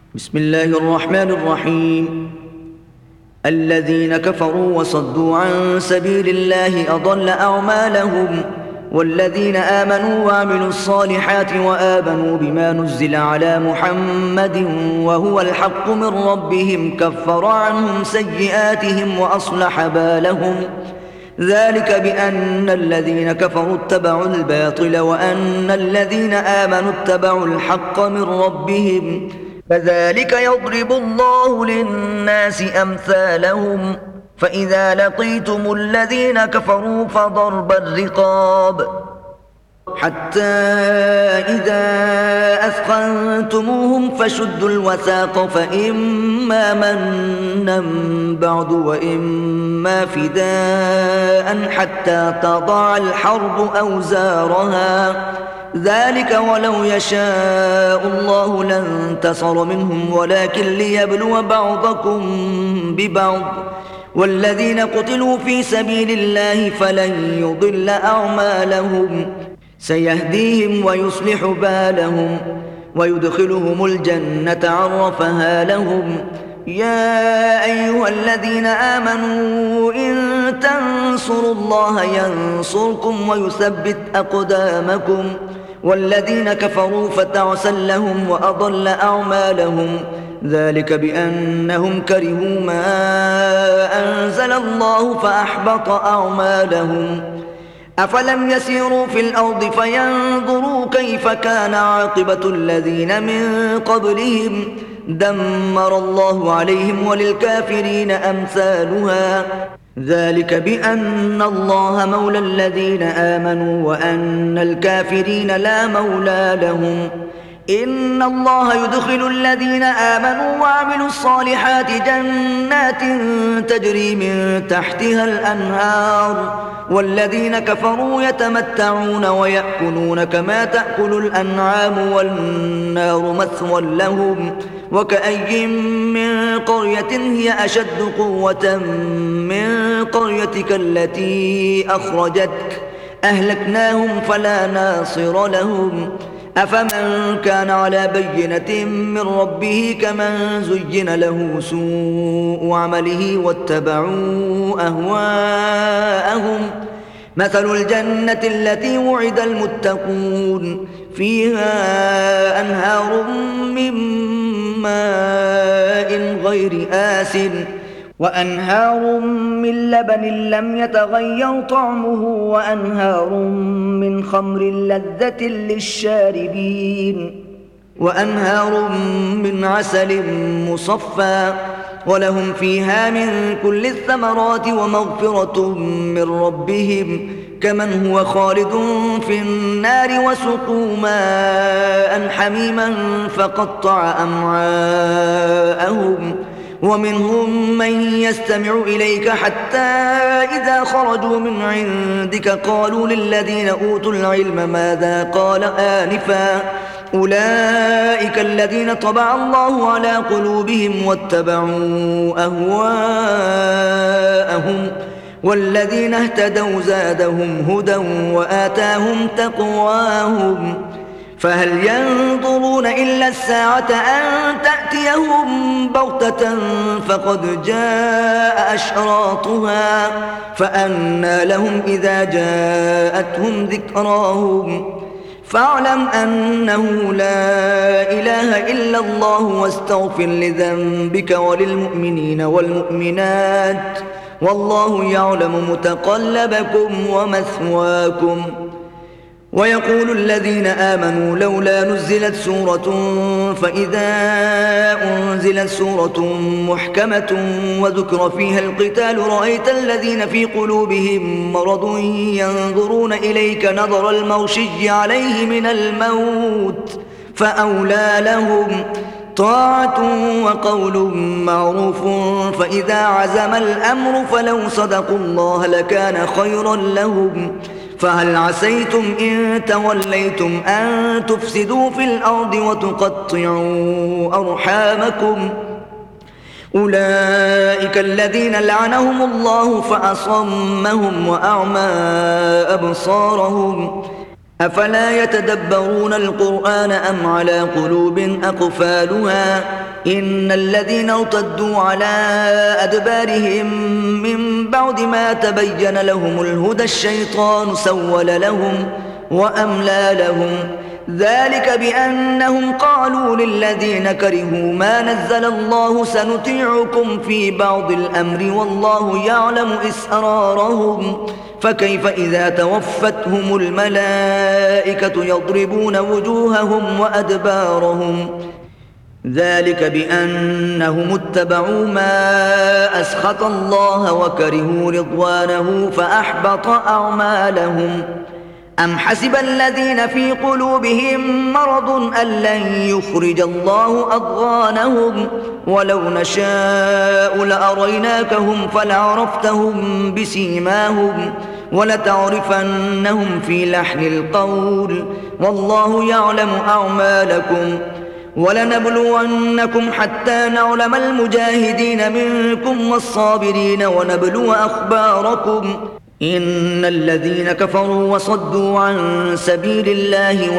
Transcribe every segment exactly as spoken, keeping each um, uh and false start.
بسم الله الرحمن الرحيم. الذين كفروا وصدوا عن سبيل الله أضل أعمالهم، والذين آمنوا وعملوا الصالحات وآمنوا بما نزل على محمد وهو الحق من ربهم كفر عنهم سيئاتهم وأصلح بالهم، ذلك بأن الذين كفروا اتبعوا الباطل وأن الذين آمنوا اتبعوا الحق من ربهم، كذلك يضرب الله للناس أمثالهم. فإذا لقيتم الذين كفروا فضرب الرقاب حتى إذا أثخنتموهم فشدوا الوثاق، فإما منا بعد وإما فداء حتى تضع الحرب أوزارها، ذلك ولو يشاء الله لانتصر منهم ولكن ليبلو بعضكم ببعض، والذين قتلوا في سبيل الله فلن يضل أعمالهم، سيهديهم ويصلح بالهم ويدخلهم الجنة عرفها لهم. يا أيها الذين آمنوا إن تنصروا الله ينصركم ويثبت أقدامكم، والذين كفروا فتعسا لهم وأضل أعمالهم، ذلك بأنهم كرهوا ما أنزل الله فأحبط أعمالهم. أفلم يسيروا في الأرض فينظروا كيف كان عاقبة الذين من قبلهم، دمر الله عليهم وللكافرين أمثالها، ذلك بأن الله مولى الذين آمنوا وأن الكافرين لا مولى لهم. إن الله يدخل الذين آمنوا وعملوا الصالحات جنات تجري من تحتها الأنهار، والذين كفروا يتمتعون ويأكلون كما تأكل الأنعام والنار مثوى لهم. وكأي من قرية هي أشد قوة من قريتك التي أخرجتك أهلكناهم فلا ناصر لهم. أفمن كان على بينة من ربه كمن زين له سوء عمله واتبعوا أهواءهم، مثل الجنة التي وعد المتقون فيها أنهار من ماء غير آسن وأنهار من لبن لم يتغير طعمه وأنهار من خمر لذة للشاربين وأنهار من عسل مصفى، ولهم فيها من كل الثمرات ومغفرة من ربهم كمن هو خالد في النار وسقوا ماء حميما فقطع أمعاءهم. ومنهم من يستمع إليك حتى إذا خرجوا من عندك قالوا للذين أوتوا العلم ماذا قال آنفا، أولئك الذين طبع الله على قلوبهم واتبعوا أهواءهم، والذين اهتدوا زادهم هدى وآتاهم تقواهم. فهل ينظرون إلا الساعة أن تأتيهم بغتة فقد جاء أشراطها، فأنى لهم إذا جاءتهم ذكراهم. فاعلم أنه لا إله إلا الله واستغفر لذنبك وللمؤمنين والمؤمنات، والله يعلم متقلبكم ومثواكم. ويقول الذين آمنوا لولا نزلت سورة، فإذا أنزلت سورة محكمة وذكر فيها القتال رأيت الذين في قلوبهم مرض ينظرون إليك نظر المغشي عليه من الموت، فأولى لهم طاعة وقول معروف، فإذا عزم الأمر فلو صدقوا الله لكان خيرا لهم. فهل عسيتم إن توليتم أن تفسدوا في الأرض وتقطعوا أرحامكم، أولئك الذين لعنهم الله فأصمهم وأعمى أبصارهم. أفلا يتدبرون القرآن أم على قلوب أقفالها إن الذين ارتدوا على أدبارهم من بعد ما تبين لهم الهدى الشيطان سول لهم وأملى لهم ذلك بأنهم قالوا للذين كرهوا ما نزل الله سنطيعكم في بعض الأمر والله يعلم إسرارهم فكيف إذا توفتهم الملائكة يضربون وجوههم وأدبارهم ذلك بأنهم اتبعوا ما أسخط الله وكرهوا رضوانه فأحبط أعمالهم أم حسب الذين في قلوبهم مرض أن لن يخرج الله أضغانهم ولو نشاء لأريناكهم فلعرفتهم بسيماهم ولتعرفنهم في لحن القول والله يعلم أعمالكم ولنبلونكم حتى نعلم المجاهدين منكم والصابرين ونبلو أخباركم إن الذين كفروا وصدوا عن سبيل الله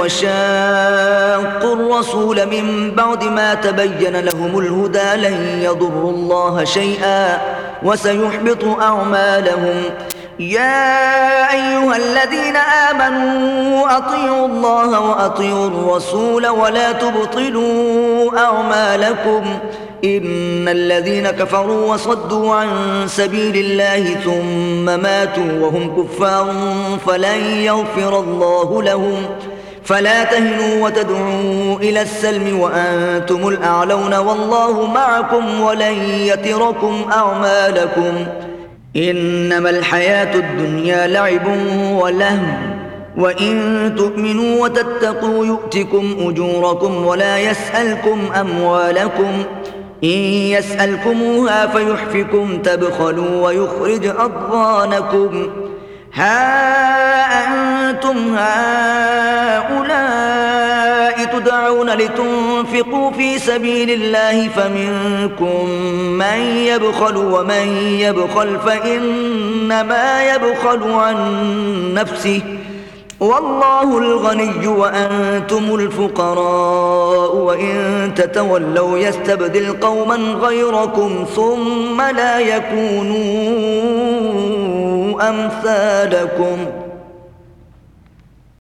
وشاقوا الرسول من بعد ما تبين لهم الهدى لن يضروا الله شيئا وسيحبط أعمالهم يا أيها الذين آمنوا أطيعوا الله وأطيعوا الرسول ولا تبطلوا أعمالكم إن الذين كفروا وصدوا عن سبيل الله ثم ماتوا وهم كفار فلن يغفر الله لهم فلا تهنوا وتدعوا إلى السلم وأنتم الأعلون والله معكم ولن يتركم أعمالكم إنما الحياة الدنيا لعب ولهو وإن تؤمنوا وتتقوا يؤتكم أجوركم ولا يسألكم أموالكم إن يسألكموها فيحفكم تبخلوا ويخرج أضغانكم ها أنتم هؤلاء تدعون لتنفقوا في سبيل الله فمنكم من يبخل ومن يبخل فإنما يبخل عن نفسه والله الغني وأنتم الفقراء وإن تتولوا يستبدل قوما غيركم ثم لا يكونوا أمثالكم